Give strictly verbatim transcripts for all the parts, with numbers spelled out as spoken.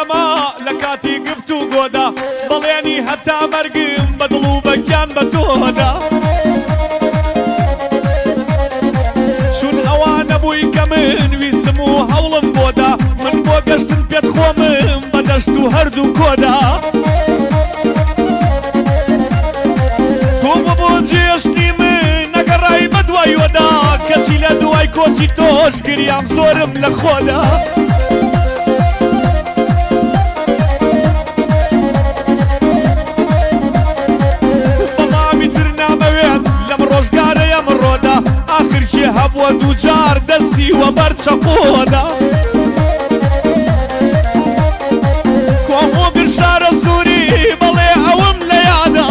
دەما لە کاتی گفت و گۆدا بەڵێنی هەتا مەرگم بە دڵ و بەگیان بە تۆدا چون ئەوانە بووی کە من ویستم و هەوڵم بۆدا من بۆ گەشتن پێت خۆمم بە دەشت و هەردوو کۆدا تۆ بە بۆ جێشتی من نەگەڕای بە دوای وەدا کەچی لە دوای کۆچی تۆش گریام زۆرم لە خۆدا بەڵامی تر نامەوێت لەم ڕۆژگارەیە مڕۆدا ئاخر چێ هەبووە دووجار دەستی وە بەر چەقۆدا کۆمۆگر شارە سووری بەڵێ ئەوم لە یادا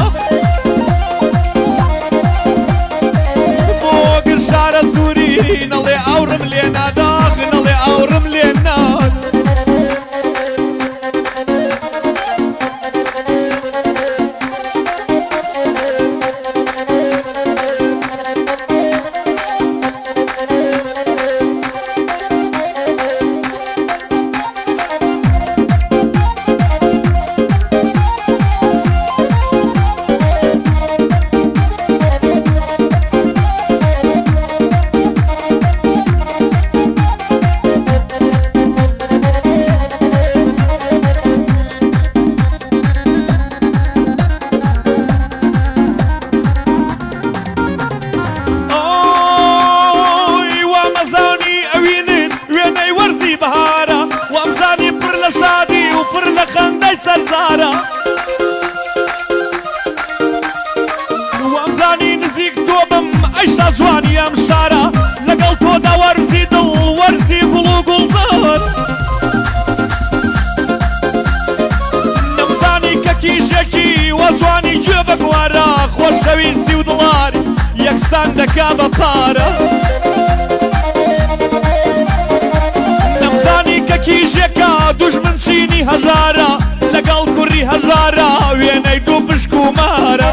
بۆگر شارە سووری نەڵێ ئەوڕم لێ ناداغ نەڵێ ئەوڕم لێ ناد وامزانی نزیک تۆ بم ئەیشا جوانی ئەم شارە لەگەڵ تۆدا وەرزی دڵ وەرزی گوڵ و گوڵزار نەمزانی کە کیژێکی وە جوانی گوێ بە گوارە خۆشەویستی و دڵار یەکسان دەکا بە پارە نەمزانی کە کیژێکە دوژمن چینی هەژارە لەگەڵ کوڕی هەژارە وێنەی دوو پشک و مارە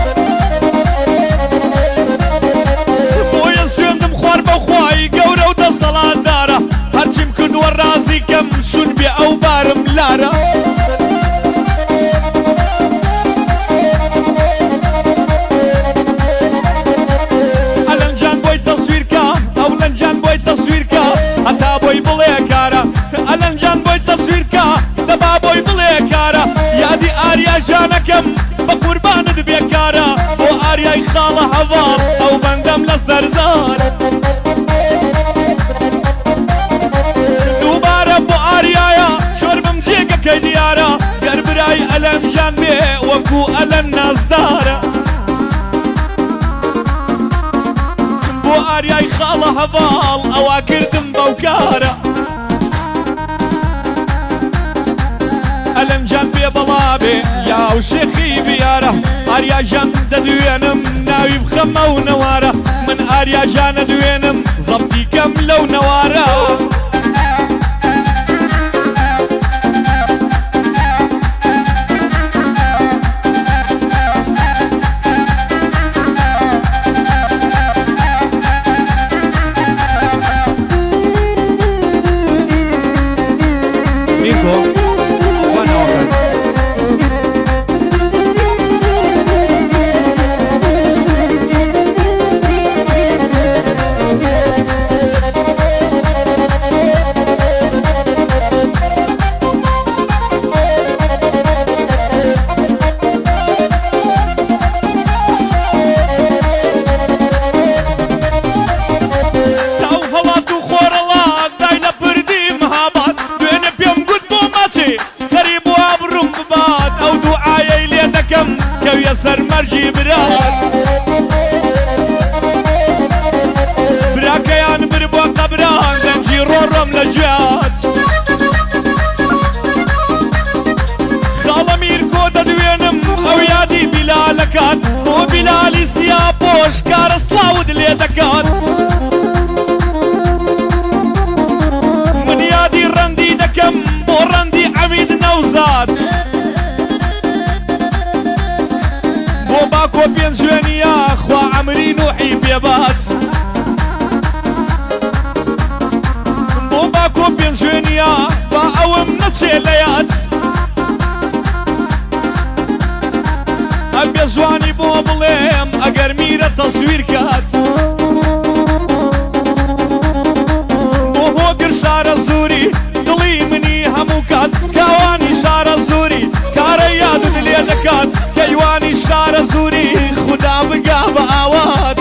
بۆیە سوێندم خوار بەخوای گەورە و دەسەڵاتدارە هەرچیم کردووە ڕازی کەم چون بێ ئەو بارم لارە ئەلەنجان بۆی تەسویرکە ئەو لەنجان بۆی تەسویرکە هەتا بۆی بڵێ کارە ئەلەنجان بۆی تەسویرکە دەبا بۆی بڵێ کارە یادی ئاریا جانەکەم بە قوربانت بێکارە بۆ ئاریای خاڵە هەواڵ ئەو بەندەم لە سەرزارە دووبارە بۆ ئاریایە شۆربم جێگەکەی دیارە گەر برای ئەلەنجان بێ وەکو ئەلەن نازدارە بۆ ئاریای خاڵە هەواڵ ئەوا کردم بەو کارە ئەلەنجان بێ بەڵا بێ یاو شێخی بیارە ئاریاژان دەدوێنم ناوی بخەمە و نەوارە من ئاریاژانە دوێنم زەبتی کەم لەو نەوارە سەرمەرجی برات براکەیان بر بۆ قەبران دەنجی ڕۆڕۆم لە جات خاڵە میرکۆ دەدوێنم ئەو یادی بیلالەکات بۆ بیلالی سیا پۆش کارە سڵاوت لێ دەکات من یادی ڕەندی دەکەم بۆ ڕەندی عەمید نەوزات باکۆ پێم جوێنیە خوا عەمری نوحی پێبات بۆ باکۆ پێم جوێنیە با ئەوم وەرچێ لە یاد ئەبێ جوانی بۆ بڵێم ئەگەر میرە تەسویر کات بۆ هۆگر شارە زووری دڵی منی هەموو کات کاوانی شارە زووری کارە یادت لێ دەکات کەیوانی شارە زووری خودا بگا بە ئاوات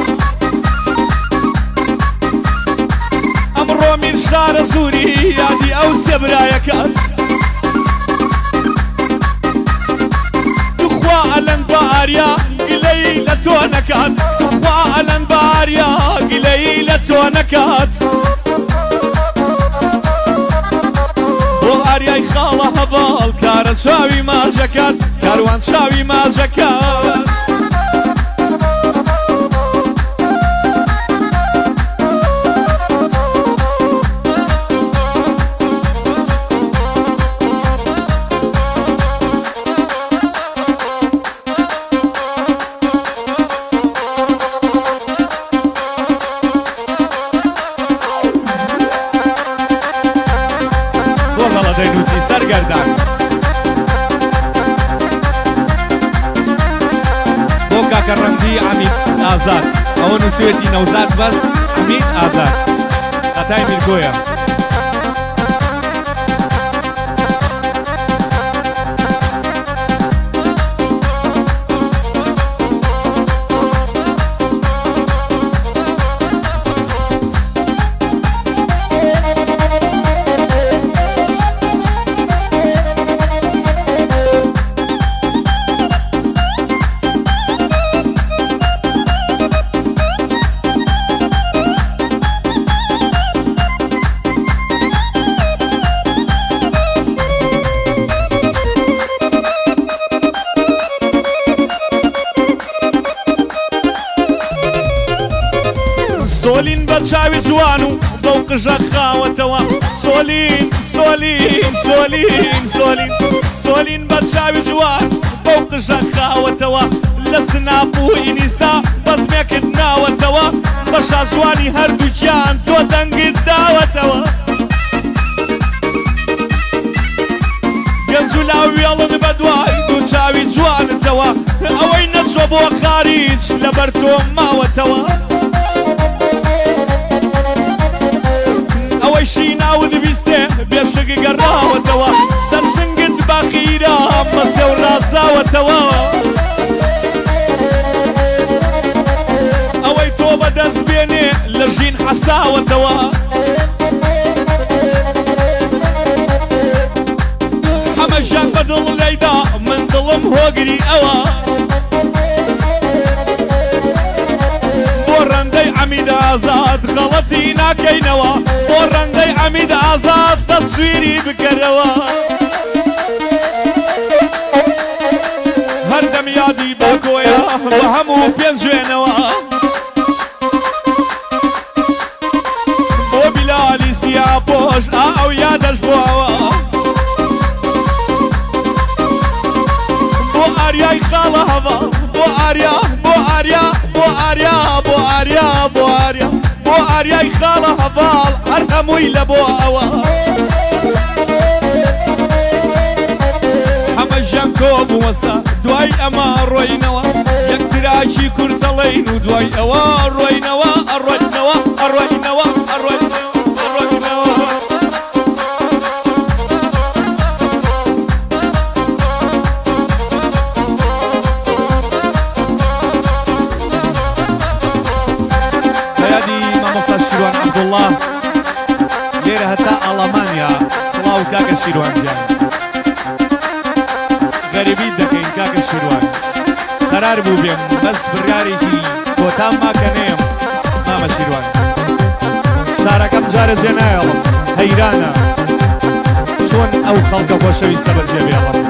ئەمڕۆ میر شارە زووری یادی ئەو سێبرایەکات تخوا ئەلەن بە ئاریا گلەی لە تۆ نەکات تخوا ئەلەن بە ئاریا گلەی لە تۆ نەکات بۆ ئاریای خاڵە هەباڵ کارە چاوی ماژەکات کاروان چاوی ماژەکات دەینووسی سەرگەردان بۆ کاکە ڕەندی عەمید ئازاد ئەوە نووسێتی نەوزاد بەس عەمید ئازاد هەتای میرگۆیە سۆلین بە چاوی جوان و بەو قژە خاوەتەوە سۆلین سۆلین سۆلین سۆلین سۆلین بە چاوی جوان بەو قژە خاوەتەوە لە سناپ و ئینیستا بەزمێکت ناوەتەوە بە شاجوانی هەردووکیان تۆ دەنگت داوەتەوە گەنج و لاوێڵن بە دوای دوو چاوی جوانتەوە ئەوەی نەچۆ بۆ خاریج لەبەر تۆ ماوەتەوە ئەوەیشی ناود بیستێ بێشەگی گەڕاوەتەوە سەرسنگت باخیرە مەسێ و ڕازاوەتەوە ئەوەی تۆ بەدەست بێنێ لە ژین حەساوەتەوە هەمەژان بە دڵ لەیدا من دڵم هۆگری ئەوە بۆ ڕەندەی عەمید ئازاد غەڵەتی ناکەینەوە بۆ ڕەندەی عەمید ئازاد تەسویری بکەرەوە هەردەم یادی باکۆیە بە هەموو پێنجوێنەوە بۆ بیلالی سیاپۆش ئا ئەو یادەش بۆەوە بۆ ئاریای خاڵە هەڤە بۆ ئاریا بۆ ئاریا بۆ ئاریا بۆ ئاریا بۆ ئاریا بۆ ئاریای خاڵە هەڤاڵ هەر هەمووی لە بۆ ئەوە هەمەژیان کۆ بووەسە دوای ئەمە ڕۆینەوە یەکتراکی کورتەڵین و دوای ئەوە ڕۆینەوە ئەڕۆینەوە ئەڕۆینەوە ئەڕۆینەوە ئەڕۆینەوە شیروان عەبدوڵڵا لێرە هەتا ئەڵەمانیا سڵاو کاکە شیروان جان غەریبیت دەکەین کاکە شیروان قەرار بوو بێم بەس بڕیارێکی بۆتان ماکەنێم مامە شیروان شارەکەم جارە جێ نایەڵم حەیرانە چۆن ئەو خەڵکە خۆشەویستە بەجێ بێڵم